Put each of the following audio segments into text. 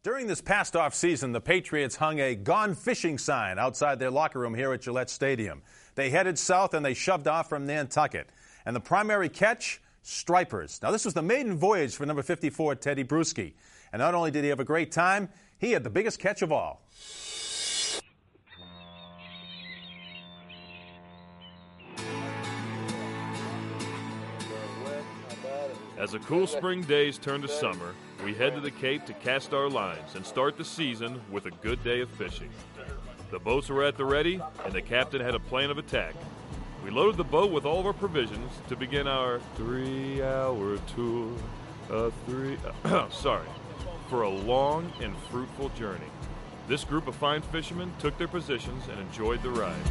During this past off-season, the Patriots hung a "Gone Fishing" sign outside their locker room here at Gillette Stadium. They headed south and they shoved off from Nantucket. And the primary catch? Stripers. Now, this was the maiden voyage for number 54, Teddy Bruschi. And not only did he have a great time, he had the biggest catch of all. As the cool spring days turn to summer, we head to the Cape to cast our lines and start the season with a good day of fishing. The boats were at the ready, and the captain had a plan of attack. We loaded the boat with all of our provisions to begin our 3-hour tour. For a long and fruitful journey. This group of fine fishermen took their positions and enjoyed the ride.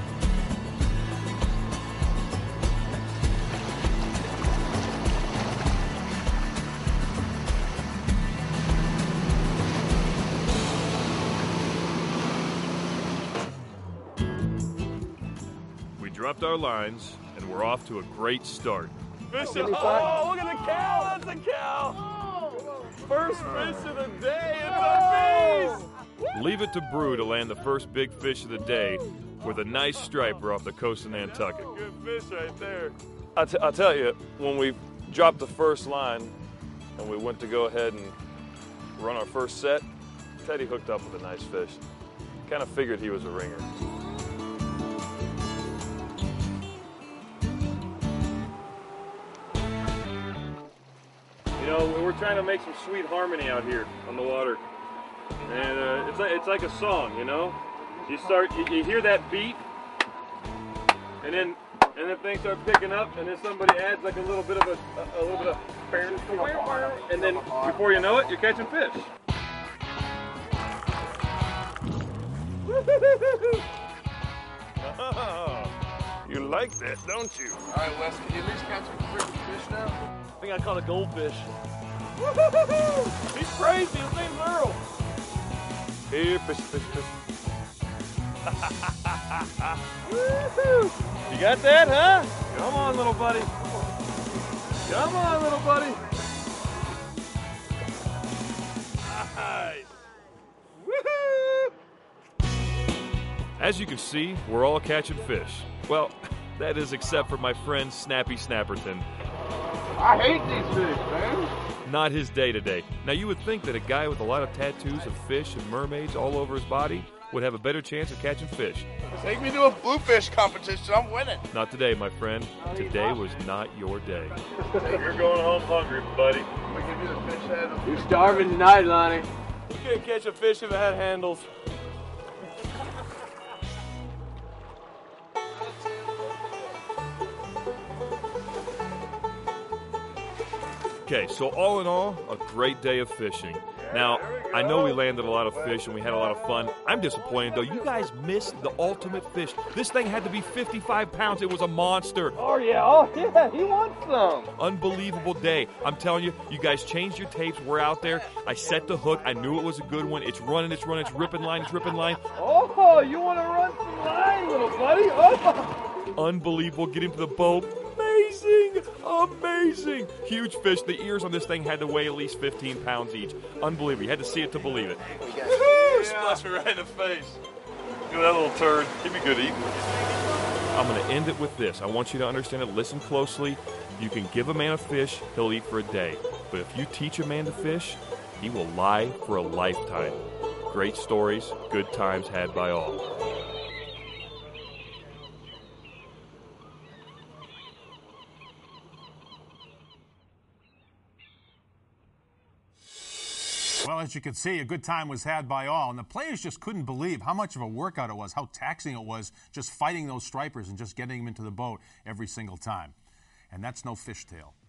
We dropped our lines and we're off to a great start. Fishing! Oh, look at the cow! That's a cow! First fish of the day! It's a beast! Leave it to Brew to land the first big fish of the day with a nice striper off the coast of Nantucket. That's a good fish right there. I'll tell you, when we dropped the first line and we went to go ahead and run our first set, Teddy hooked up with a nice fish. Kind of figured he was a ringer. You know, we're trying to make some sweet harmony out here on the water. And it's like a song, you know? You hear that beat, and then things start picking up, and then somebody adds like a little bit of and then before you know it, you're catching fish. Oh, you like that, don't you? All right, Wes, can you at least catch a freaking fish now? I think I caught a goldfish. Woo-hoo-hoo! He's crazy. His name's Earl. Here, fish. You got that, huh? Come on, little buddy. Come on, little buddy. Nice. Woohoo! As you can see, we're all catching fish. Well, that is except for my friend Snappy Snapperton. I hate these fish, man. Not his day today. Now, you would think that a guy with a lot of tattoos of fish and mermaids all over his body would have a better chance of catching fish. Take me to a bluefish competition. I'm winning. Not today, my friend. Today was not your day. You're going home hungry, buddy. We give you the fish head. You're starving tonight, Lonnie. You can't catch a fish if it had handles. Okay, so all in all, a great day of fishing. Now, I know we landed a lot of fish and we had a lot of fun. I'm disappointed, though. You guys missed the ultimate fish. This thing had to be 55 pounds. It was a monster. Oh, yeah, he wants some. Unbelievable day. I'm telling you, you guys changed your tapes. We're out there. I set the hook. I knew it was a good one. It's running, it's ripping line, Oh, you want to run some line, little buddy? Oh. Unbelievable. Get into the boat. Amazing. Huge fish. The ears on this thing had to weigh at least 15 pounds each. Unbelievable. You had to see it to believe it. Woohoo! Splash me right in the face. Look at that little turd. He'd be good eating. I'm going to end it with this. I want you to understand it. Listen closely. You can give a man a fish, he'll eat for a day. But if you teach a man to fish, he will lie for a lifetime. Great stories, good times had by all. Well, as you can see, a good time was had by all, and the players just couldn't believe how much of a workout it was, how taxing it was just fighting those stripers and just getting them into the boat every single time. And that's no fishtail.